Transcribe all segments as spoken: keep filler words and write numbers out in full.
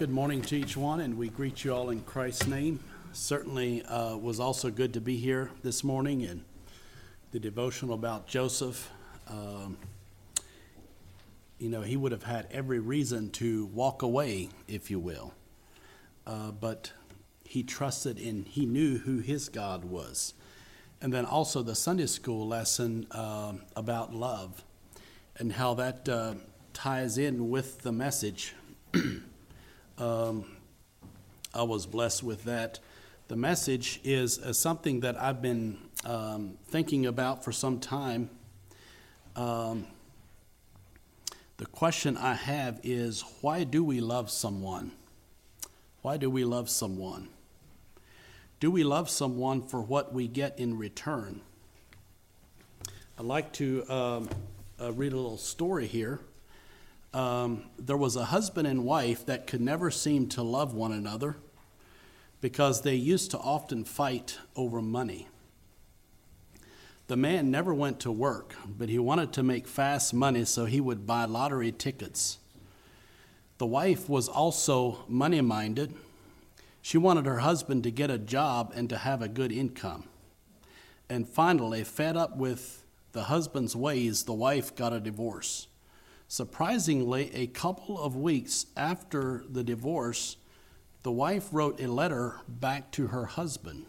Good morning to each one, and we greet you all in Christ's name. Certainly uh, was also good to be here this morning, and the devotional about Joseph. Um, you know, he would have had every reason to walk away, if you will, uh, but he trusted in, he knew who his God was. And then also the Sunday school lesson uh, about love and how that uh, ties in with the message. Um, I was blessed with that. The message is uh, something that I've been um, thinking about for some time. Um, the question I have is, why do we love someone? Why do we love someone? Do we love someone for what we get in return? I'd like to um, uh, read a little story here. Um, there was a husband and wife that could never seem to love one another because they used to often fight over money. The man never went to work, but he wanted to make fast money, so he would buy lottery tickets. The wife was also money-minded. She wanted her husband to get a job and to have a good income. And finally, fed up with the husband's ways, the wife got a divorce. Surprisingly, a couple of weeks after the divorce, the wife wrote a letter back to her husband.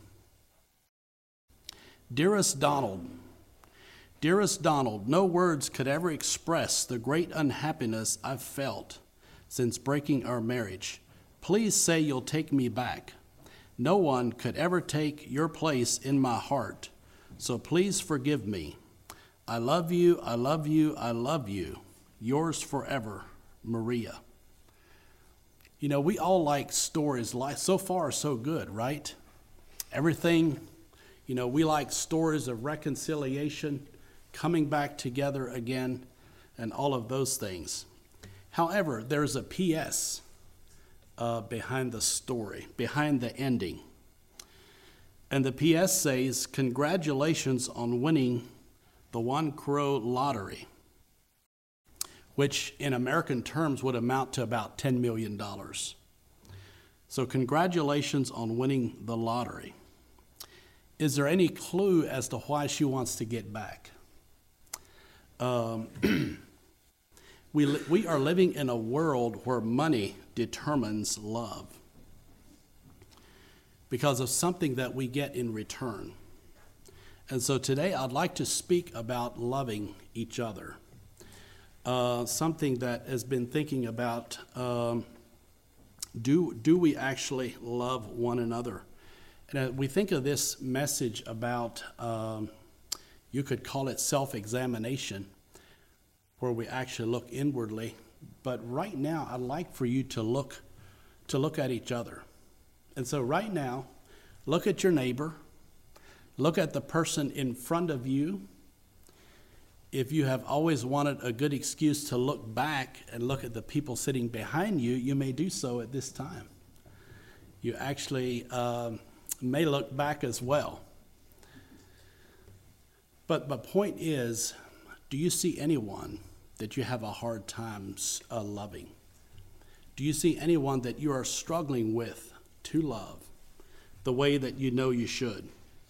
Dearest Donald, Dearest Donald, no words could ever express the great unhappiness I've felt since breaking our marriage. Please say you'll take me back. No one could ever take your place in my heart, so please forgive me. I love you, I love you, I love you. Yours forever, Maria. You know, we all like stories. Like so far, so good, right? Everything, you know, we like stories of reconciliation, coming back together again, and all of those things. However, there's a P S uh, behind the story, behind the ending. And the P S says, congratulations on winning the one crore lottery, which in American terms would amount to about ten million dollars. So congratulations on winning the lottery. Is there any clue as to why she wants to get back? Um, we, li- we are living in a world where money determines love because of something that we get in return. And so today I'd like to speak about loving each other. Uh, something that has been thinking about, um, do do we actually love one another? And uh, we think of this message about, um, you could call it self-examination, where we actually look inwardly. But right now, I'd like for you to look to look at each other. And so right now, look at your neighbor, look at the person in front of you. If you have always wanted a good excuse to look back and look at the people sitting behind you, you may do so at this time. You actually um, may look back as well. But the point is, do you see anyone that you have a hard time uh, loving? Do you see anyone that you are struggling with to love the way that you know you should?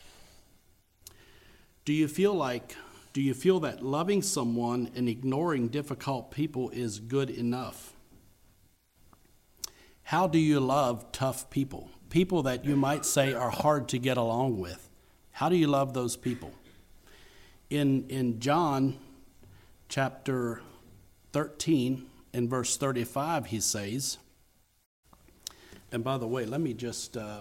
Do you feel like Do you feel that loving someone and ignoring difficult people is good enough? How do you love tough people? People that you might say are hard to get along with. How do you love those people? In, in John chapter thirteen, in verse thirty-five, he says, and by the way, let me just uh,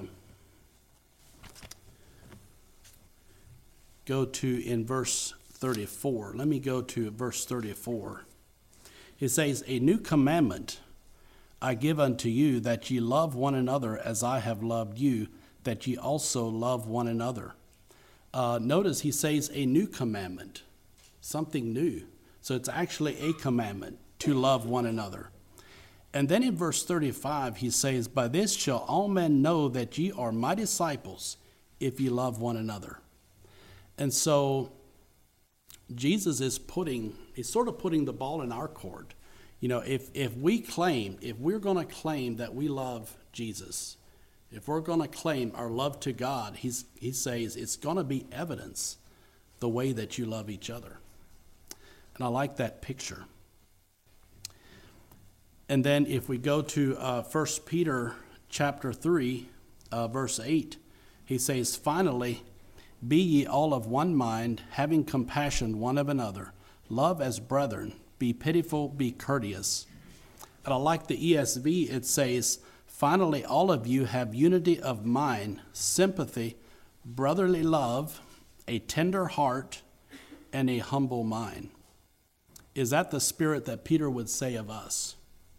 go to in verse thirty-four. Let me go to verse thirty-four. It says, a new commandment I give unto you, that ye love one another as I have loved you, that ye also love one another. Uh, notice he says a new commandment, something new. So it's actually a commandment to love one another. And then in verse thirty-five, he says, by this shall all men know that ye are my disciples, if ye love one another. And so Jesus is putting, he's sort of putting the ball in our court. You know, if, if we claim, if we're going to claim that we love Jesus, if we're going to claim our love to God, he's, he says it's going to be evidence the way that you love each other. And I like that picture. And then if we go to uh, First Peter chapter three, uh, verse eight, he says, finally, be ye all of one mind, having compassion one of another, love as brethren, be pitiful, be courteous. And I like the E S V, it says, finally, all of you have unity of mind, sympathy, brotherly love, a tender heart, and a humble mind. Is that the spirit that Peter would say of us?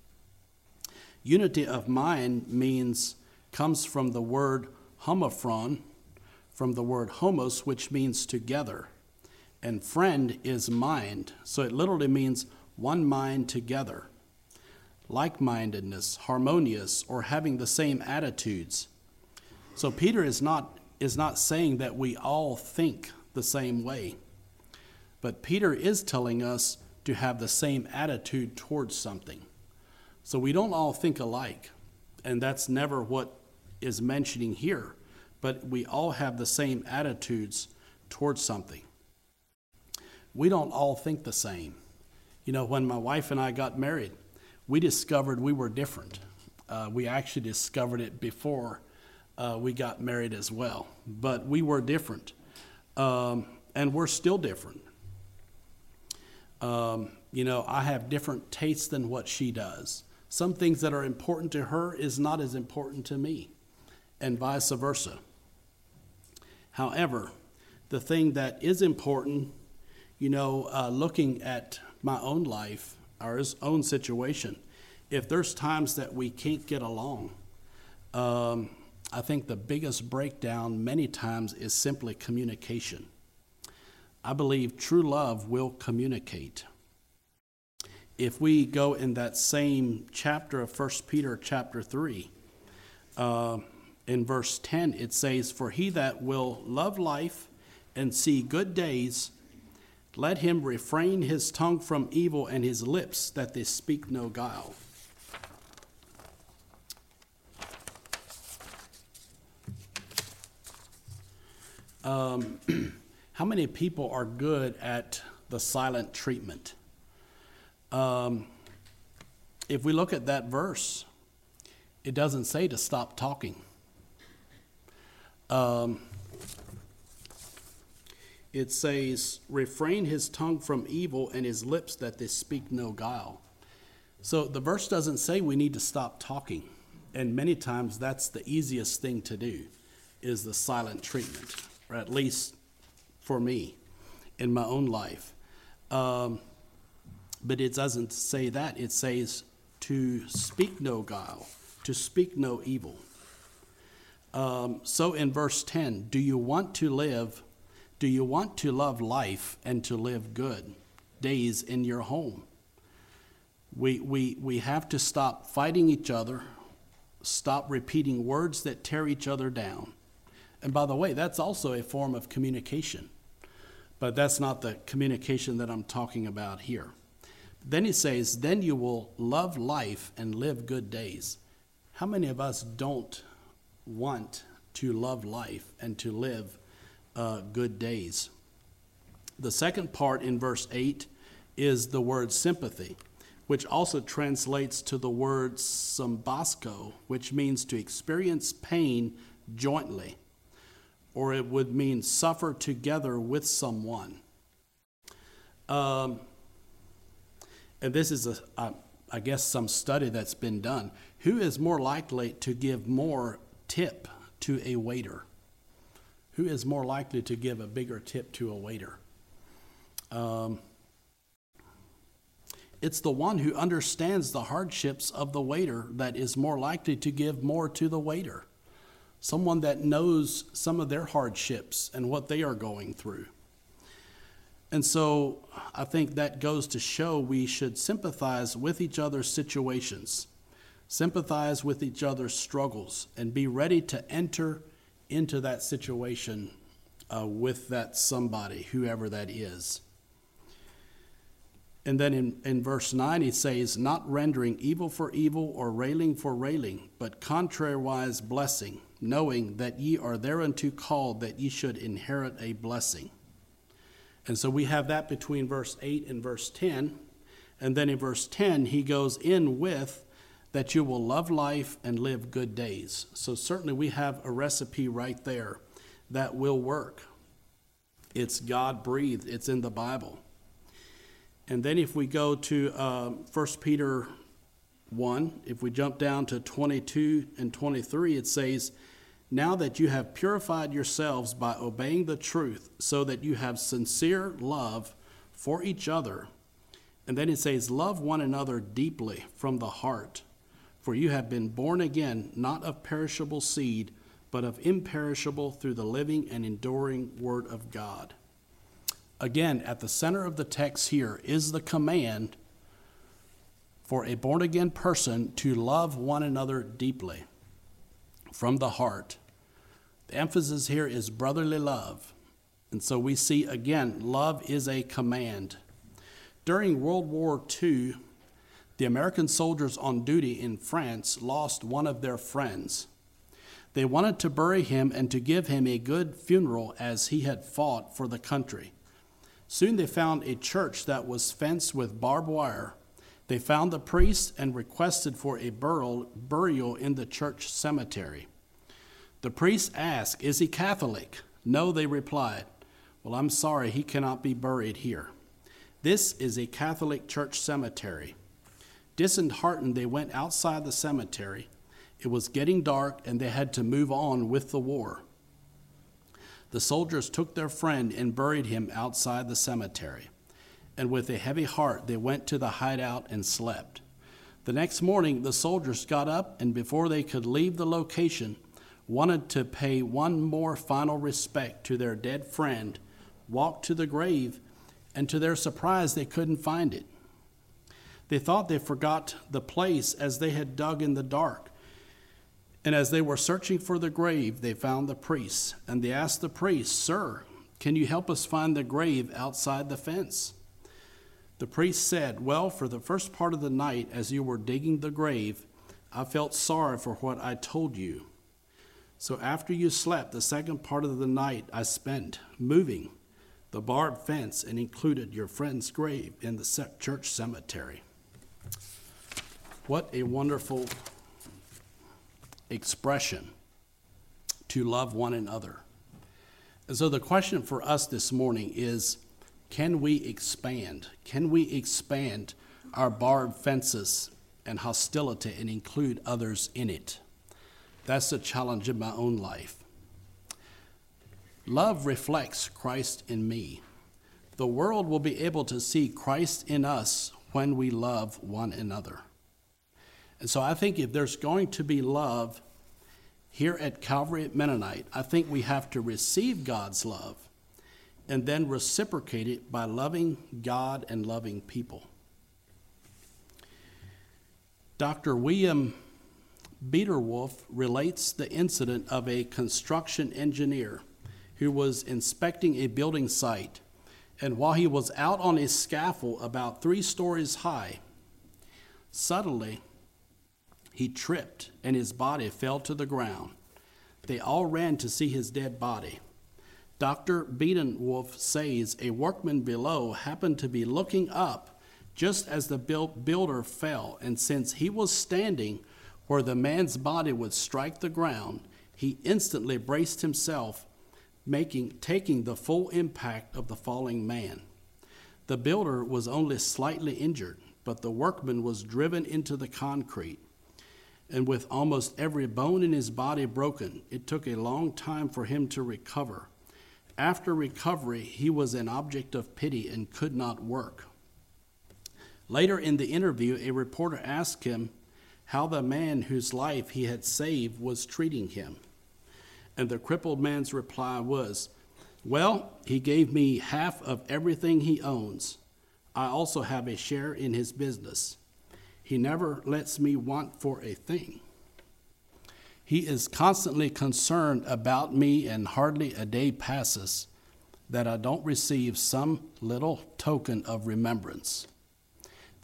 Unity of mind means, comes from the word homophron, from the word homos, which means together. And friend is mind. So it literally means one mind together. Like-mindedness, harmonious, or having the same attitudes. So Peter is not, is not saying that we all think the same way. But Peter is telling us to have the same attitude towards something. So we don't all think alike. And that's never what is mentioning here. But we all have the same attitudes towards something. We don't all think the same. You know, when my wife and I got married, we discovered we were different. Uh, we actually discovered it before uh, we got married as well. But we were different. Um, and we're still different. Um, you know, I have different tastes than what she does. Some things that are important to her is not as important to me, and vice versa. However, the thing that is important, you know, uh, looking at my own life, our own situation, if there's times that we can't get along, um, I think the biggest breakdown many times is simply communication. I believe true love will communicate. If we go in that same chapter of First Peter chapter three, uh, in verse ten, it says, for he that will love life and see good days, let him refrain his tongue from evil and his lips that they speak no guile. Um, how many people are good at the silent treatment? Um, if we look at that verse, it doesn't say to stop talking. Um, it says, refrain his tongue from evil and his lips that they speak no guile. So the verse doesn't say we need to stop talking. And many times that's the easiest thing to do, is the silent treatment, or at least for me in my own life. Um, but it doesn't say that. It says to speak no guile, to speak no evil. Um, so in verse ten, do you want to live, do you want to love life and to live good days in your home? We, we, we have to stop fighting each other, stop repeating words that tear each other down. And by the way, that's also a form of communication. But that's not the communication that I'm talking about here. Then he says, then you will love life and live good days. How many of us don't want to love life and to live uh, good days? The second part in verse eight is the word sympathy, which also translates to the word symbasco, which means to experience pain jointly, or it would mean suffer together with someone. Um, and this is, a, a, I guess, some study that's been done. Who is more likely to give more tip to a waiter? Who is more likely to give a bigger tip to a waiter? Um, it's the one who understands the hardships of the waiter that is more likely to give more to the waiter. Someone that knows some of their hardships and what they are going through. And so I think that goes to show we should sympathize with each other's situations, sympathize with each other's struggles, and be ready to enter into that situation uh, with that somebody, whoever that is. And then in, in verse nine, he says, not rendering evil for evil or railing for railing, but contrariwise blessing, knowing that ye are thereunto called, that ye should inherit a blessing. And so we have that between verse eight and verse ten. And then in verse ten, he goes in with that you will love life and live good days. So certainly we have a recipe right there that will work. It's God-breathed. It's in the Bible. And then if we go to uh, First Peter one, if we jump down to twenty-two and twenty-three, it says, now that you have purified yourselves by obeying the truth, so that you have sincere love for each other. And then it says, love one another deeply from the heart, for you have been born again, not of perishable seed, but of imperishable, through the living and enduring word of God. Again, at the center of the text here is the command for a born-again person to love one another deeply from the heart. The emphasis here is brotherly love. And so we see, again, love is a command. During World War Two, the American soldiers on duty in France lost one of their friends. They wanted to bury him and to give him a good funeral, as he had fought for the country. Soon they found a church that was fenced with barbed wire. They found the priest and requested for a burial in the church cemetery. The priest asked, is he Catholic? No, they replied. Well, I'm sorry, he cannot be buried here. This is a Catholic church cemetery. Disheartened, they went outside the cemetery. It was getting dark, and they had to move on with the war. The soldiers took their friend and buried him outside the cemetery. And with a heavy heart, they went to the hideout and slept. The next morning, the soldiers got up, and before they could leave the location, wanted to pay one more final respect to their dead friend, walked to the grave, and to their surprise, they couldn't find it. They thought they forgot the place as they had dug in the dark. And as they were searching for the grave, they found the priest. And they asked the priest, sir, can you help us find the grave outside the fence? The priest said, well, for the first part of the night, as you were digging the grave, I felt sorry for what I told you. So after you slept, the second part of the night I spent moving the barbed fence and included your friend's grave in the church cemetery. What a wonderful expression to love one another. And so the question for us this morning is, can we expand? Can we expand our barbed fences and hostility and include others in it? That's the challenge in my own life. Love reflects Christ in me. The world will be able to see Christ in us when we love one another. And so I think if there's going to be love here at Calvary at Mennonite, I think we have to receive God's love and then reciprocate it by loving God and loving people. Doctor William Biederwolf relates the incident of a construction engineer who was inspecting a building site, and while he was out on a scaffold about three stories high, suddenly he tripped and his body fell to the ground. They all ran to see his dead body. Doctor Biederwolf says a workman below happened to be looking up just as the builder fell, and since he was standing where the man's body would strike the ground, he instantly braced himself, making taking the full impact of the falling man. The builder was only slightly injured, but the workman was driven into the concrete. And with almost every bone in his body broken, it took a long time for him to recover. After recovery, he was an object of pity and could not work. Later in the interview, a reporter asked him how the man whose life he had saved was treating him. And the crippled man's reply was, well, he gave me half of everything he owns. I also have a share in his business. He never lets me want for a thing. He is constantly concerned about me, and hardly a day passes that I don't receive some little token of remembrance.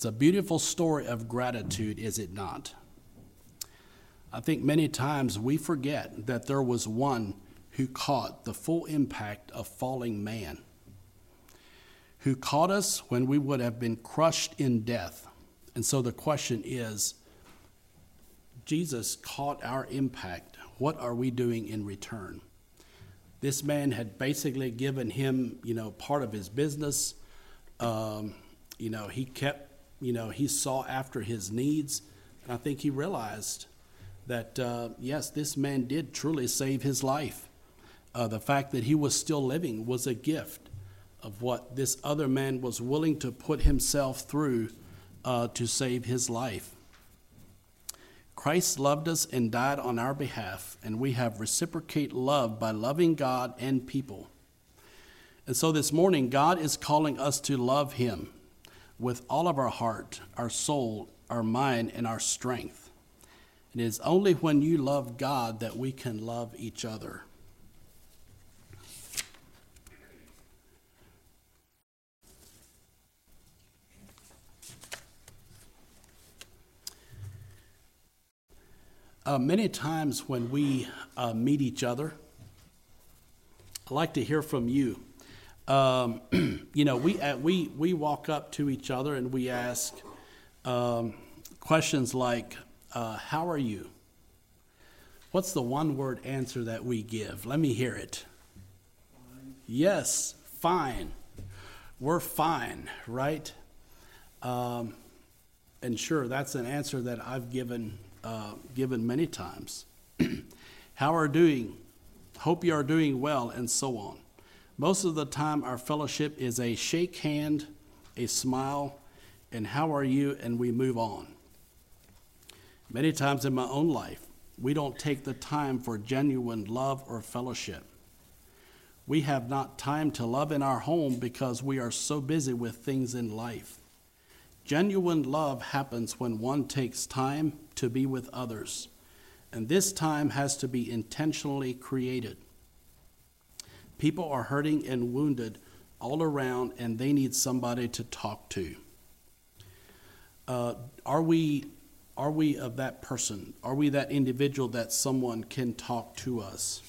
It's a beautiful story of gratitude, is it not? I think many times we forget that there was one who caught the full impact of falling man, who caught us when we would have been crushed in death. And so the question is, Jesus caught our impact. What are we doing in return? This man had basically given him, you know, part of his business. Um, you know, he kept, you know, he saw after his needs. And I think he realized that, uh, yes, this man did truly save his life. Uh, the fact that he was still living was a gift of what this other man was willing to put himself through uh, to save his life. Christ loved us and died on our behalf, and we have reciprocate love by loving God and people. And so this morning, God is calling us to love him with all of our heart, our soul, our mind, and our strength. It is only when you love God that we can love each other. Uh, many times when we uh, meet each other, I like to hear from you. Um, you know, we uh, we we walk up to each other and we ask um, questions like, uh, "How are you?" What's the one-word answer that we give? Let me hear it. Fine. Yes, fine. We're fine, right? Um, and sure, that's an answer that I've given uh, given many times. How are you doing? Hope you are doing well, and so on. Most of the time, our fellowship is a shake hand, a smile, and how are you, and we move on. Many times in my own life, we don't take the time for genuine love or fellowship. We have not time to love in our home because we are so busy with things in life. Genuine love happens when one takes time to be with others, and this time has to be intentionally created. People are hurting and wounded all around, and they need somebody to talk to. Uh, are we are we of that person? Are we that individual that someone can talk to us?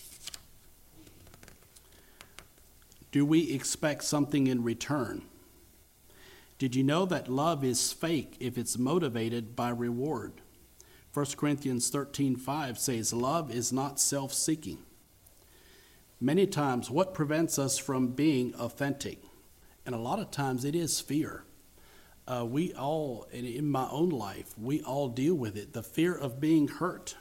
Do we expect something in return? Did you know that love is fake if it's motivated by reward? First Corinthians thirteen five says, love is not self-seeking. Many times, what prevents us from being authentic? And a lot of times it is fear. Uh, we all, in, in my own life, we all deal with it, the fear of being hurt.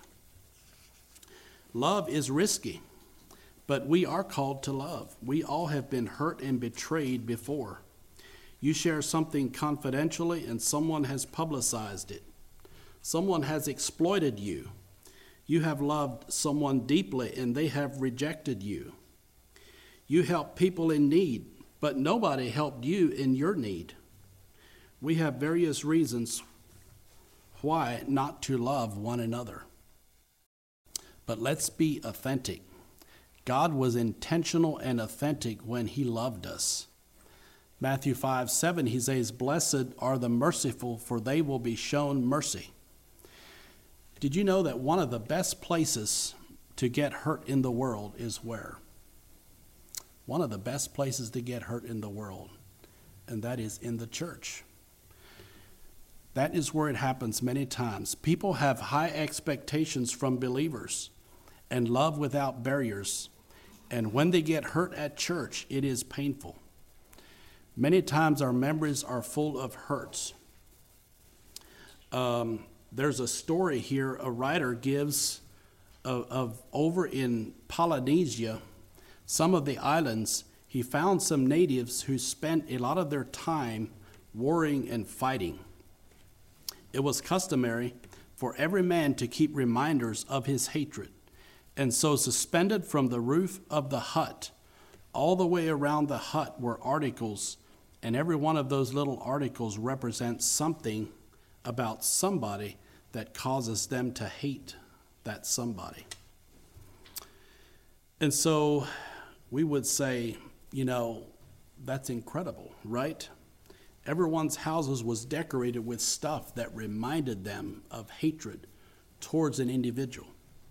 Love is risky, but we are called to love. We all have been hurt and betrayed before. You share something confidentially and someone has publicized it. Someone has exploited you. You have loved someone deeply and they have rejected you. You help people in need, but nobody helped you in your need. We have various reasons why not to love one another. But let's be authentic. God was intentional and authentic when he loved us. Matthew five seven, he says, blessed are the merciful, for they will be shown mercy. Did you know that one of the best places to get hurt in the world is where? One of the best places to get hurt in the world, and that is in the church. That is where it happens many times. People have high expectations from believers and love without barriers. And when they get hurt at church, it is painful. Many times our memories are full of hurts. Um, there's a story here a writer gives of, of over in Polynesia, some of the islands, he found some natives who spent a lot of their time warring and fighting. It was customary for every man to keep reminders of his hatred. And so suspended from the roof of the hut, all the way around the hut were articles, and every one of those little articles represents something about somebody that causes them to hate that somebody. And so we would say, you know, that's incredible, right? Everyone's houses was decorated with stuff that reminded them of hatred towards an individual.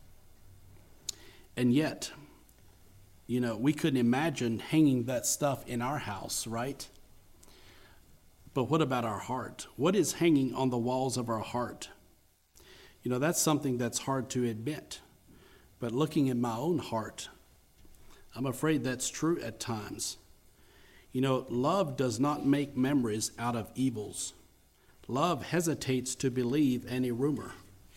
And yet, you know, we couldn't imagine hanging that stuff in our house, right? But what about our heart? What is hanging on the walls of our heart? You know, that's something that's hard to admit. But looking at my own heart, I'm afraid that's true at times. You know, love does not make memories out of evils. Love hesitates to believe any rumor.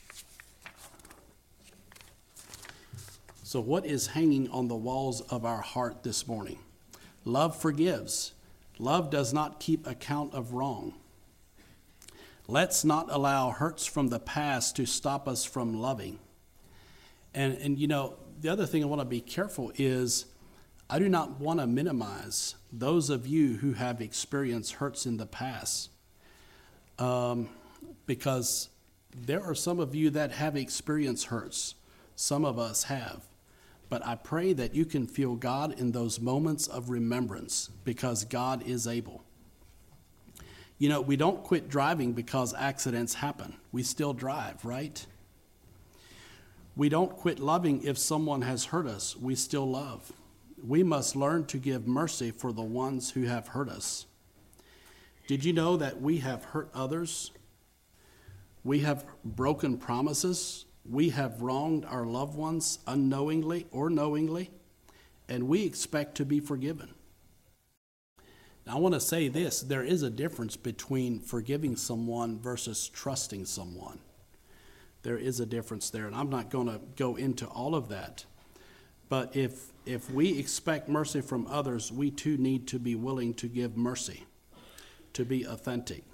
So what is hanging on the walls of our heart this morning? Love forgives. Love does not keep account of wrong. Let's not allow hurts from the past to stop us from loving. And, and you know, the other thing I want to be careful is I do not want to minimize those of you who have experienced hurts in the past. Um, because there are some of you that have experienced hurts. Some of us have. But I pray that you can feel God in those moments of remembrance because God is able. You know, we don't quit driving because accidents happen. We still drive, right? We don't quit loving if someone has hurt us. We still love. We must learn to give mercy for the ones who have hurt us. Did you know that we have hurt others? We have broken promises. We have wronged our loved ones unknowingly or knowingly, and we expect to be forgiven. Now, I want to say this. There is a difference between forgiving someone versus trusting someone. There is a difference there, and I'm not going to go into all of that. But if if we expect mercy from others, we too need to be willing to give mercy, to be authentic.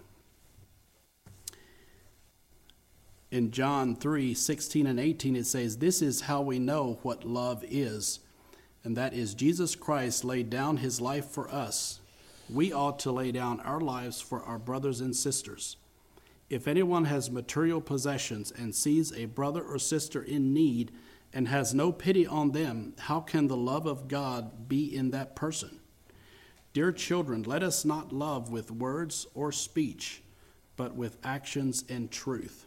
In John three, sixteen and eighteen, it says, "This is how we know what love is, and that is Jesus Christ laid down his life for us. We ought to lay down our lives for our brothers and sisters. If anyone has material possessions and sees a brother or sister in need and has no pity on them, how can the love of God be in that person? Dear children, let us not love with words or speech, but with actions and truth."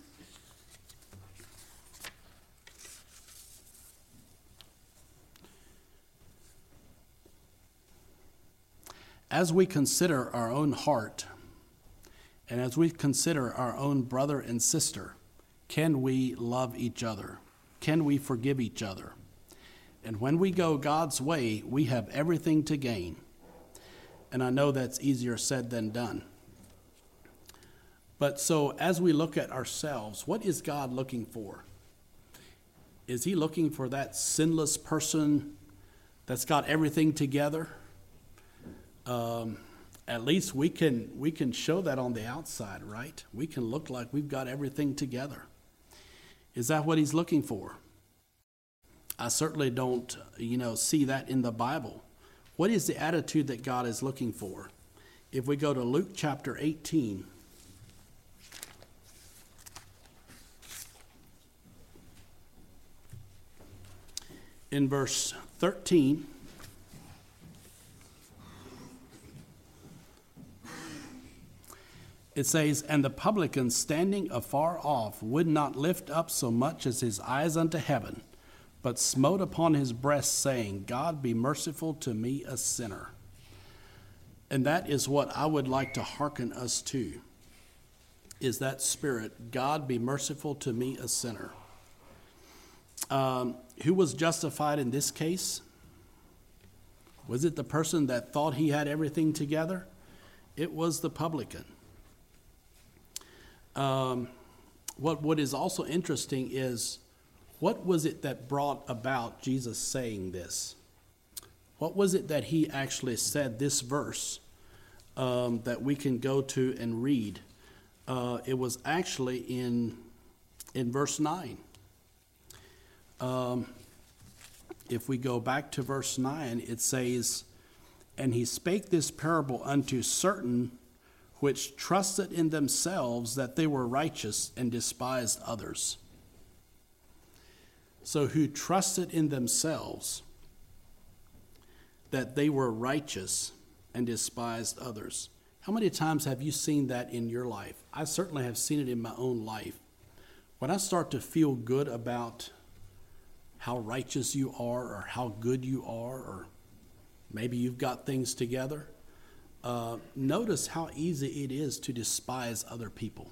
As we consider our own heart, and as we consider our own brother and sister, can we love each other? Can we forgive each other? And when we go God's way, we have everything to gain. And I know that's easier said than done. But so as we look at ourselves, what is God looking for? Is he looking for that sinless person that's got everything together? Um, at least we can we can show that on the outside, right? We can look like we've got everything together. Is that what he's looking for? I certainly don't, you know, see that in the Bible. What is the attitude that God is looking for? If we go to Luke chapter eighteen, in verse thirteen, it says, "And the publican standing afar off would not lift up so much as his eyes unto heaven, but smote upon his breast, saying, God be merciful to me, a sinner." And that is what I would like to hearken us to, is that spirit, God be merciful to me, a sinner. Um, who was justified in this case? Was it the person that thought he had everything together? It was the publican. Um, what what is also interesting is, what was it that brought about Jesus saying this? What was it that he actually said, this verse, um, that we can go to and read? Uh, it was actually in in verse nine. Um, if we go back to verse nine, it says, "And he spake this parable unto certain which trusted in themselves that they were righteous and despised others." So who trusted in themselves that they were righteous and despised others. How many times have you seen that in your life? I certainly have seen it in my own life. When I start to feel good about how righteous you are or how good you are, or maybe you've got things together, uh, notice how easy it is to despise other people.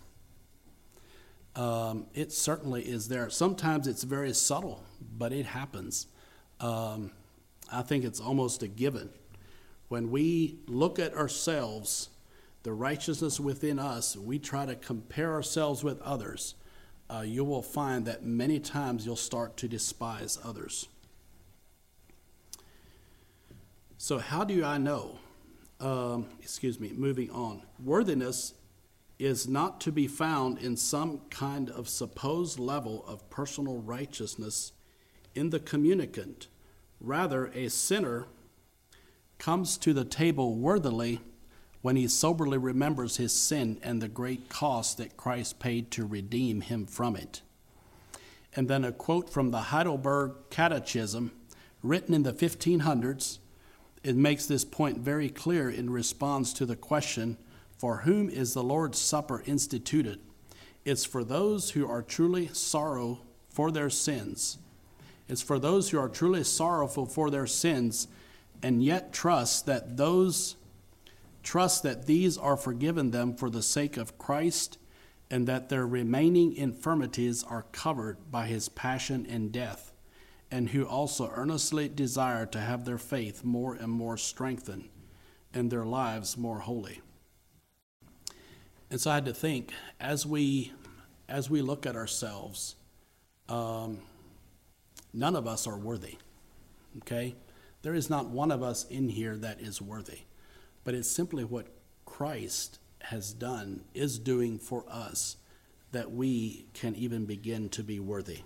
Um, it certainly is there. Sometimes it's very subtle, but it happens. Um, I think it's almost a given. When we look at ourselves, the righteousness within us, we try to compare ourselves with others, uh, you will find that many times you'll start to despise others. So how do I know? Um, excuse me, moving on. Worthiness is not to be found in some kind of supposed level of personal righteousness in the communicant. Rather, a sinner comes to the table worthily when he soberly remembers his sin and the great cost that Christ paid to redeem him from it. And then a quote from the Heidelberg Catechism, written in the fifteen hundreds, it makes this point very clear in response to the question, for whom is the Lord's Supper instituted? It's for those who are truly sorrow for their sins. It's for those who are truly sorrowful for their sins and yet trust that those trust that these are forgiven them for the sake of Christ, and that their remaining infirmities are covered by his passion and death, and who also earnestly desire to have their faith more and more strengthened and their lives more holy. And so I had to think, as we as we look at ourselves, um, none of us are worthy, okay? There is not one of us in here that is worthy, but it's simply what Christ has done, is doing for us, that we can even begin to be worthy.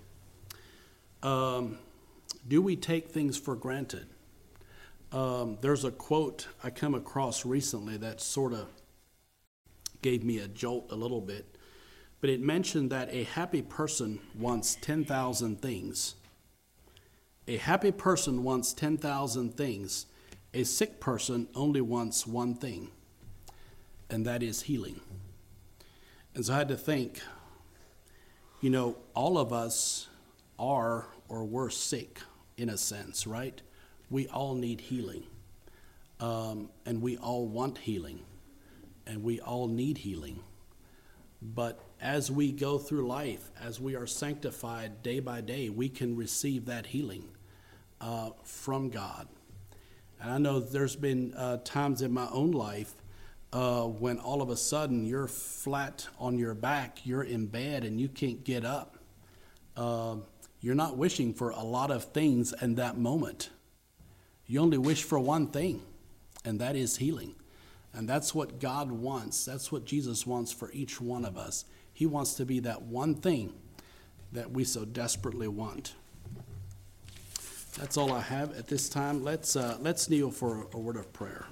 Um, do we take things for granted? Um, there's a quote I come across recently that sort of gave me a jolt a little bit, but it mentioned that a happy person wants ten thousand things. A happy person wants ten thousand things. A sick person only wants one thing, and that is healing. And so I had to think, you know, all of us are or were sick in a sense, right? We all need healing, um, and we all want healing, and we all need healing. But as we go through life, as we are sanctified day by day, we can receive that healing uh, from God. And I know there's been uh, times in my own life uh, when all of a sudden you're flat on your back, you're in bed and you can't get up. Uh, you're not wishing for a lot of things in that moment. You only wish for one thing, and that is healing. And that's what God wants. That's what Jesus wants for each one of us. He wants to be that one thing that we so desperately want. That's all I have at this time. Let's uh, let's kneel for a word of prayer.